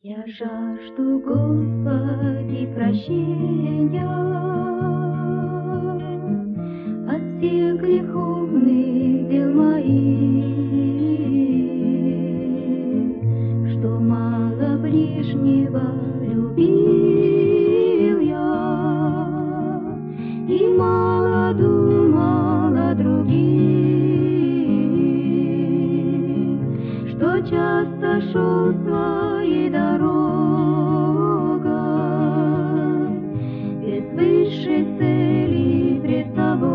Я жажду, Господи, прощения от всех греховных дел моих, что мало ближнего любил я и мало думал о других, что часто шел своей дорогой без высшей цели пред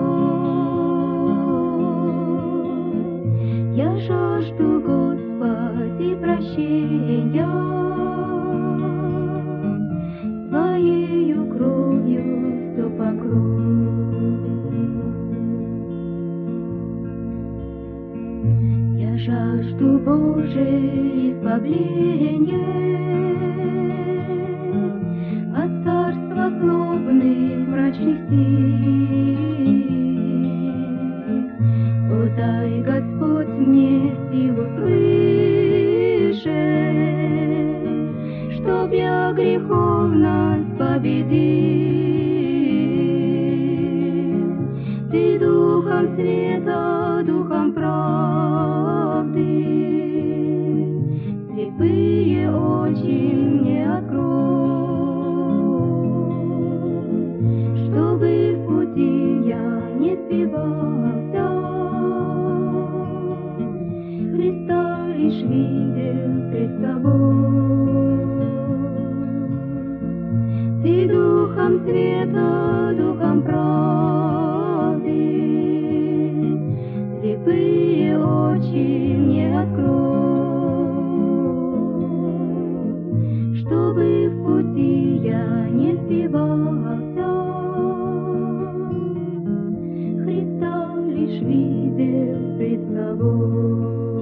собой. Я жажду, Господи, прощения, Твоею кровью все покрой. Я жажду Божие избавления от царства злобных мрачных сил. О, дай, Господь, мне силу свыше, чтоб я греховность победил. Ты духом света, духом правды, слепые очи мне открой, чтобы в пути я не сбивался, Христа лишь видел пред собой. Ты духом света, духом правды, слепые очи мне открой, чтобы в пути я не сбивался, Христа лишь видел пред собой.